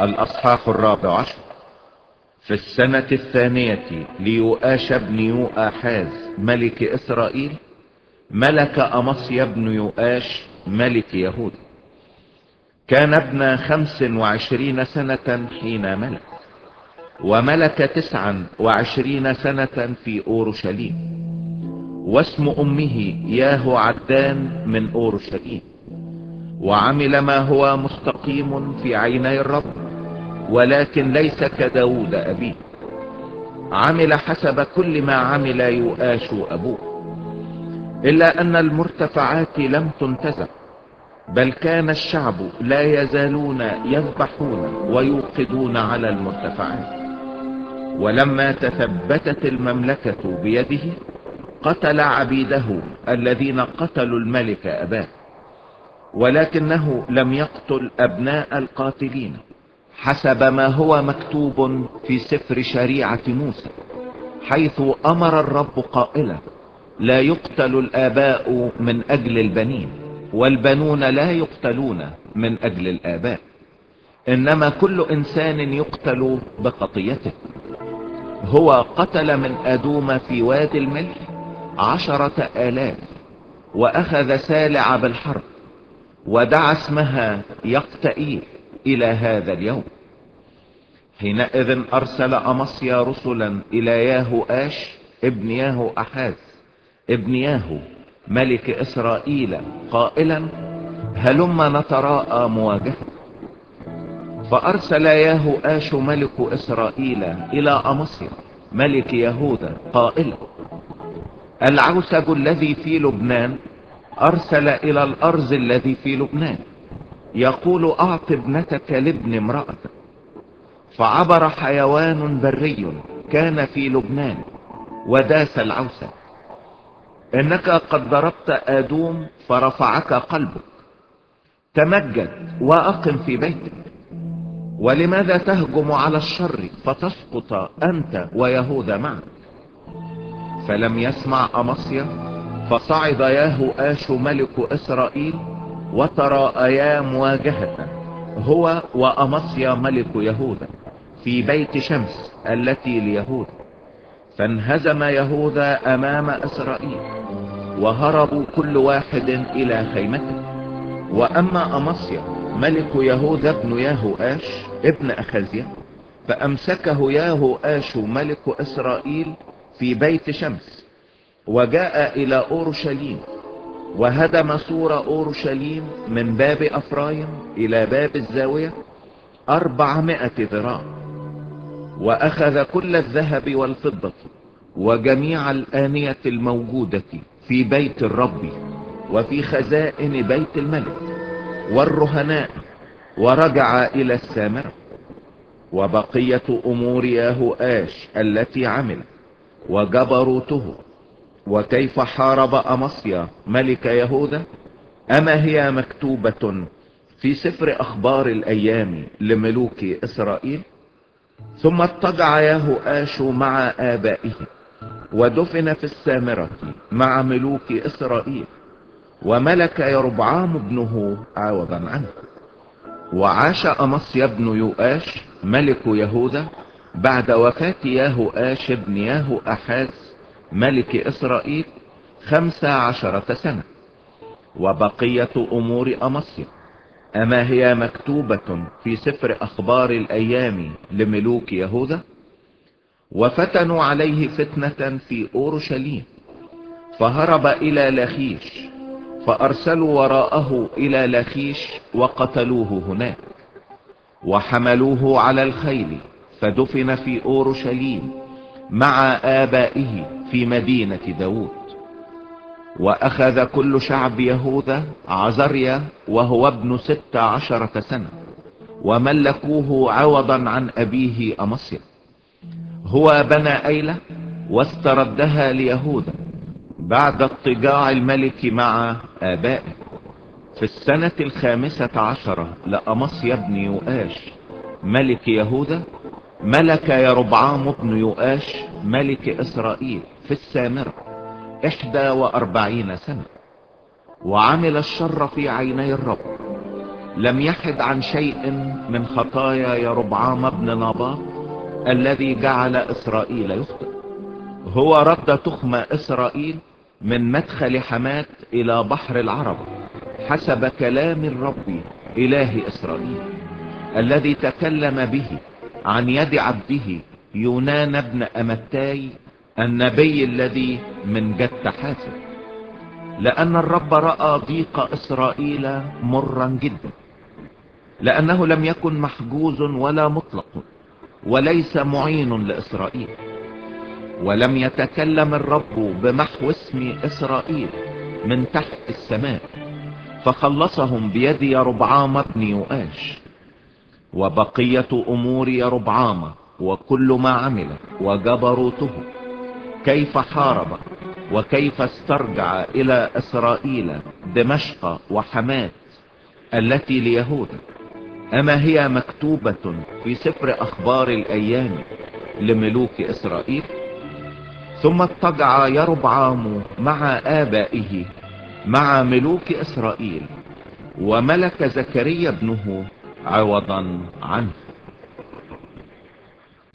الأصحاح 14. في السنة 2 ليؤاش بن يؤاحاز ملك إسرائيل ملك أمصيا بن يؤاش ملك يهوذا. كان ابن 25 سنة حين ملك، وملك 29 سنة في أورشليم، واسم أمه ياهو عدان من أورشليم. وعمل ما هو مستقيم في عيني الرب، ولكن ليس كداود أبيه. عمل حسب كل ما عمل يؤاش أبوه، إلا أن المرتفعات لم تنتزع، بل كان الشعب لا يزالون يذبحون ويوقدون على المرتفعات. ولما تثبتت المملكة بيده قتل عبيده الذين قتلوا الملك أباه، ولكنه لم يقتل أبناء القاتلين حسب ما هو مكتوب في سفر شريعة موسى، حيث أمر الرب قائلا: لا يقتل الآباء من أجل البنين، والبنون لا يقتلون من أجل الآباء، إنما كل إنسان يقتل بخطيته. هو قتل من أدوم في وادي الملح 10,000، وأخذ سالع بالحرب، ودعا اسمها يقتئيل إلى هذا اليوم. حينئذ أرسل أمصيا رسلا إلى ياهوآش ابن ياهوأحاز ابن ياهو ملك إسرائيل قائلا: هلما نتراءى مواجهة. فأرسل ياهوآش ملك إسرائيل إلى أمصيا ملك يهوذا قائلا: العوسج الذي في لبنان أرسل إلى الأرز الذي في لبنان، يقول: أعط ابنتك لابن امرأتك. فعبر حيوان بري كان في لبنان وداس العوسج. إنك قد ضربت آدوم فرفعك قلبك، تمجد وأقم في بيتك. ولماذا تهجم على الشر فتسقط أنت ويهوذا معك؟ فلم يسمع أمصيا، فصعد ياهوآش ملك إسرائيل وتراءيا مواجهة هو وأمصيا ملك يهوذا في بيت شمس التي ليهوذا. فانهزم يهوذا أمام إسرائيل، وهربوا كل واحد إلى خيمته. وأما أمصيا ملك يهوذا ابن ياهوآش ابن أخزيا فأمسكه ياهوآش ملك إسرائيل في بيت شمس، وجاء إلى أورشليم، وهدم سور أورشليم من باب أفرايم إلى باب الزاوية 400 ذراع، وأخذ كل الذهب والفضة وجميع الآنية الموجودة في بيت الرب وفي خزائن بيت الملك والرهناء، ورجع إلى السامرة. وبقية أمور ياهوآش التي عمل وجبروته وكيف حارب أمصيا ملك يهوذا، أما هي مكتوبة في سفر أخبار الأيام لملوك إسرائيل؟ ثم اضطجع ياهوآش مع آبائه، ودفن في السامرة مع ملوك إسرائيل، وملك يربعام ابنه عوضا عنه. وعاش أمصيا بن يؤاش ملك يهوذا بعد وفاة ياهوآش بن ياهوأحاز ملك إسرائيل 15 سنة. وبقية أمور أمصيا أما هي مكتوبة في سفر أخبار الأيام لملوك يهوذا؟ وفتنوا عليه فتنة في أورشليم، فهرب إلى لخيش، فأرسلوا وراءه إلى لخيش وقتلوه هناك، وحملوه على الخيل، فدفن في أورشليم مع آبائه في مدينة داود. وأخذ كل شعب يهوذا عزريا وهو ابن 16 سنة، وملكوه عوضا عن أبيه أمصيا. هو بنى أيلة واستردها ليهوذا بعد اضطجاع الملك مع آبائه. في السنة 15 لأمصيا بن يؤاش ملك يهوذا ملك يربعام بن يؤاش ملك إسرائيل في السامرة 41 سنة، وعمل الشر في عيني الرب، لم يحد عن شيء من خطايا يربعام بن نباط الذي جعل إسرائيل يخطئ. هو رد تخم إسرائيل من مدخل حمات إلى بحر العربة حسب كلام الرب إله إسرائيل الذي تكلم به عن يد عبده يونان بن أمتاي النبي الذي من جد حاسب، لأن الرب رأى ضيق إسرائيل مرا جدا، لأنه لم يكن محجوز ولا مطلق وليس معين لإسرائيل، ولم يتكلم الرب بمحو اسم إسرائيل من تحت السماء، فخلصهم بيد يربعام بن يؤاش. وبقية أمور يربعام وكل ما عمل وجبروته، كيف حارب وكيف استرجع إلى إسرائيل دمشق وحمات التي ليهوذا، أما هي مكتوبة في سفر أخبار الأيام لملوك إسرائيل؟ ثم اضطجع يربعام مع آبائه مع ملوك إسرائيل، وملك زكريا ابنه عوضا عنه.